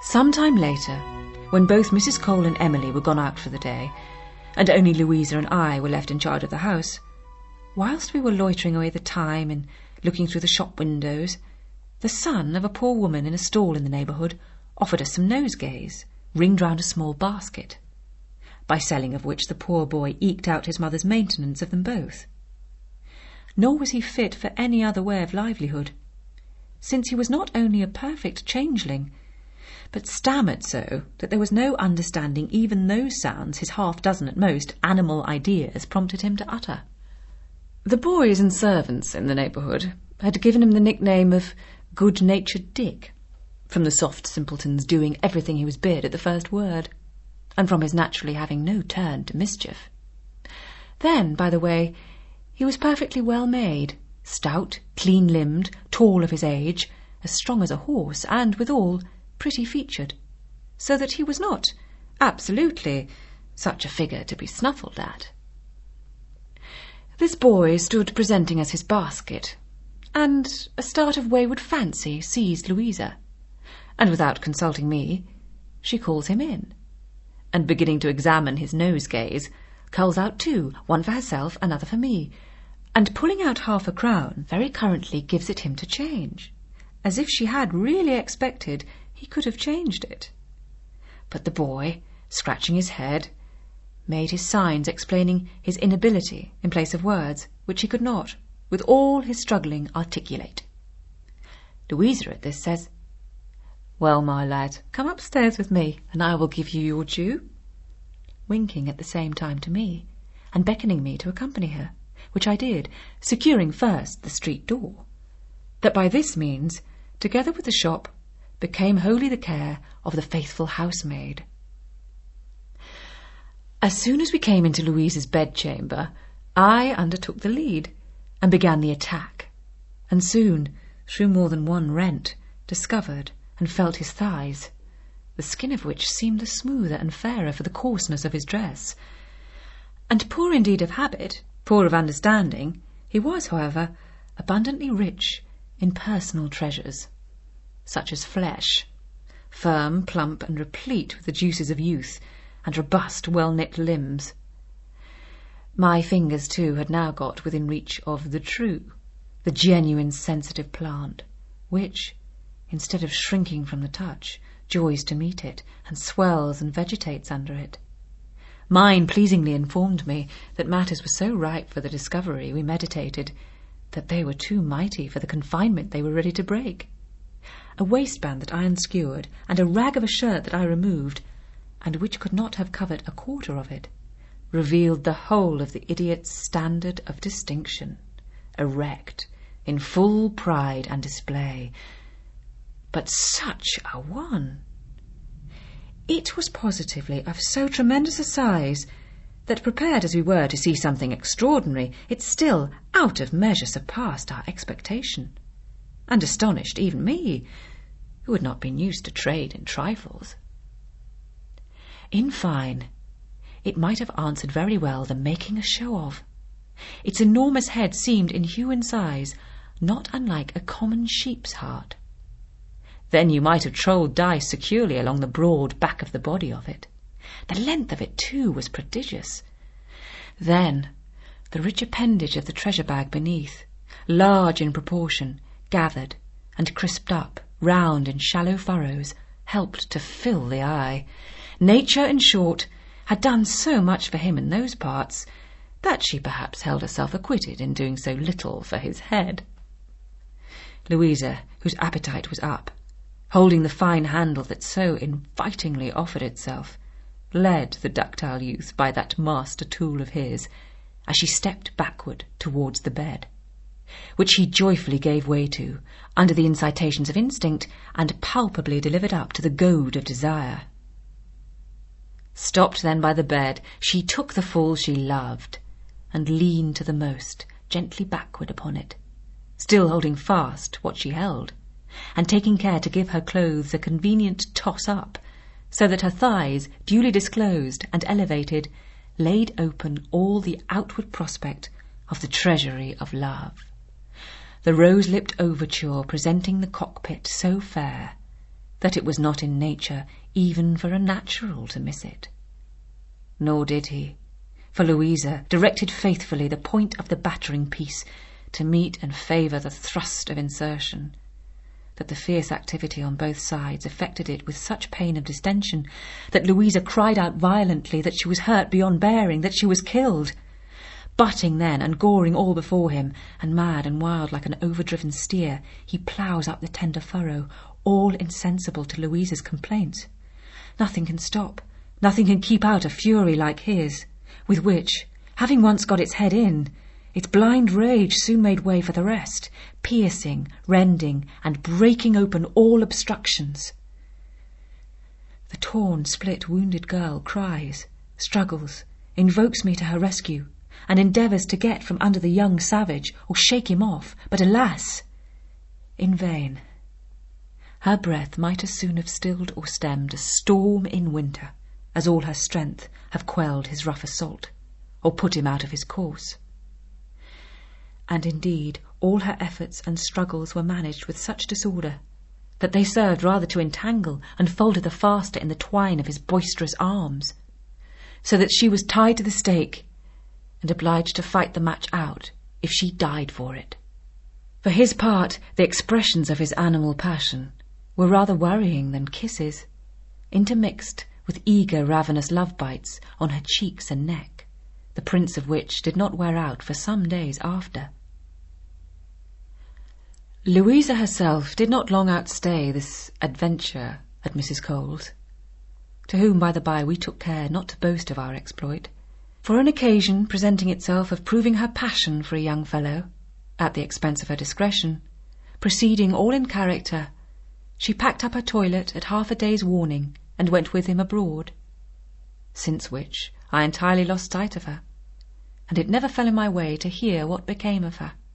Some time later, when both Mrs. Cole and Emily were gone out for the day, and only Louisa and I were left in charge of the house, whilst we were loitering away the time and looking through the shop windows, the son of a poor woman in a stall in the neighbourhood offered us some nosegays, ringed round a small basket, by selling of which the poor boy eked out his mother's maintenance of them both. Nor was he fit for any other way of livelihood, since he was not only a perfect changeling, but stammered so that there was no understanding even those sounds his half-dozen at most animal ideas prompted him to utter. The boys and servants in the neighbourhood had given him the nickname of Good-Natured Dick, from the soft simpleton's doing everything he was bid at the first word, and from his naturally having no turn to mischief. Then, by the way, he was perfectly well made, stout, clean-limbed, tall of his age, as strong as a horse, and, withal, pretty-featured, so that he was not, absolutely, such a figure to be snuffled at. This boy stood presenting us his basket, and a start of wayward fancy seized Louisa, and without consulting me, she calls him in, and beginning to examine his nosegays, culls out two, one for herself, another for me, and pulling out half-a-crown, very currently gives it him to change, as if she had really expected he could have changed it. But the boy, scratching his head, made his signs explaining his inability in place of words, which he could not, with all his struggling, articulate. Louisa at this says, "Well, my lad, come upstairs with me, and I will give you your due," winking at the same time to me, and beckoning me to accompany her, which I did, securing first the street door, that by this means, together with the shop, became wholly the care of the faithful housemaid. As soon as we came into Louisa's bedchamber, I undertook the lead, and began the attack, and soon, through more than one rent, discovered and felt his thighs, the skin of which seemed the smoother and fairer for the coarseness of his dress. And poor indeed of habit, poor of understanding, he was, however, abundantly rich in personal treasures, such as flesh, firm, plump, and replete with the juices of youth, and robust, well-knit limbs. My fingers, too, had now got within reach of the true, the genuine sensitive plant, which, instead of shrinking from the touch, joys to meet it, and swells and vegetates under it. Mine pleasingly informed me that matters were so ripe for the discovery we meditated, that they were too mighty for the confinement they were ready to break. A waistband that I unskewered, and a rag of a shirt that I removed, and which could not have covered a quarter of it, revealed the whole of the idiot's standard of distinction, erect, in full pride and display. But such a one! It was positively of so tremendous a size that, prepared as we were to see something extraordinary, it still out of measure surpassed our expectation, and astonished even me, who had not been used to trade in trifles. In fine, it might have answered very well the making a show of. Its enormous head seemed, in hue and size, not unlike a common sheep's heart. Then you might have trolled dice securely along the broad back of the body of it. The length of it, too, was prodigious. Then the rich appendage of the treasure-bag beneath, large in proportion, gathered and crisped up, round in shallow furrows, helped to fill the eye. Nature, in short, had done so much for him in those parts, that she perhaps held herself acquitted in doing so little for his head. Louisa, whose appetite was up, holding the fine handle that so invitingly offered itself, led the ductile youth by that master tool of his, as she stepped backward towards the bed, which he joyfully gave way to, under the incitations of instinct, and palpably delivered up to the goad of desire. Stopped then by the bed, she took the fall she loved, and leaned to the most, gently backward upon it, still holding fast what she held, and taking care to give her clothes a convenient toss-up, so that her thighs, duly disclosed and elevated, laid open all the outward prospect of the treasury of love, the rose-lipped overture presenting the cockpit so fair, that it was not in nature even for a natural to miss it. Nor did he, for Louisa directed faithfully the point of the battering piece to meet and favour the thrust of insertion, that the fierce activity on both sides affected it with such pain of distension that Louisa cried out violently that she was hurt beyond bearing, that she was killed. Butting then and goring all before him, and mad and wild like an overdriven steer, he ploughs up the tender furrow, all insensible to Louisa's complaints. Nothing can stop, nothing can keep out a fury like his, with which, having once got its head in, its blind rage soon made way for the rest, piercing, rending, and breaking open all obstructions. The torn, split, wounded girl cries, struggles, invokes me to her rescue, and endeavours to get from under the young savage or shake him off, but alas! In vain. Her breath might as soon have stilled or stemmed a storm in winter, as all her strength have quelled his rough assault, or put him out of his course. And indeed all her efforts and struggles were managed with such disorder that they served rather to entangle and fold her the faster in the twine of his boisterous arms, so that she was tied to the stake and obliged to fight the match out if she died for it. For his part, the expressions of his animal passion were rather worrying than kisses, intermixed with eager ravenous love-bites on her cheeks and neck, the prints of which did not wear out for some days after. Louisa herself did not long outstay this adventure at Mrs. Cole's, to whom, by the by, we took care not to boast of our exploit, for an occasion presenting itself of proving her passion for a young fellow, at the expense of her discretion, proceeding all in character, she packed up her toilet at half a day's warning and went with him abroad, since which I entirely lost sight of her, and it never fell in my way to hear what became of her.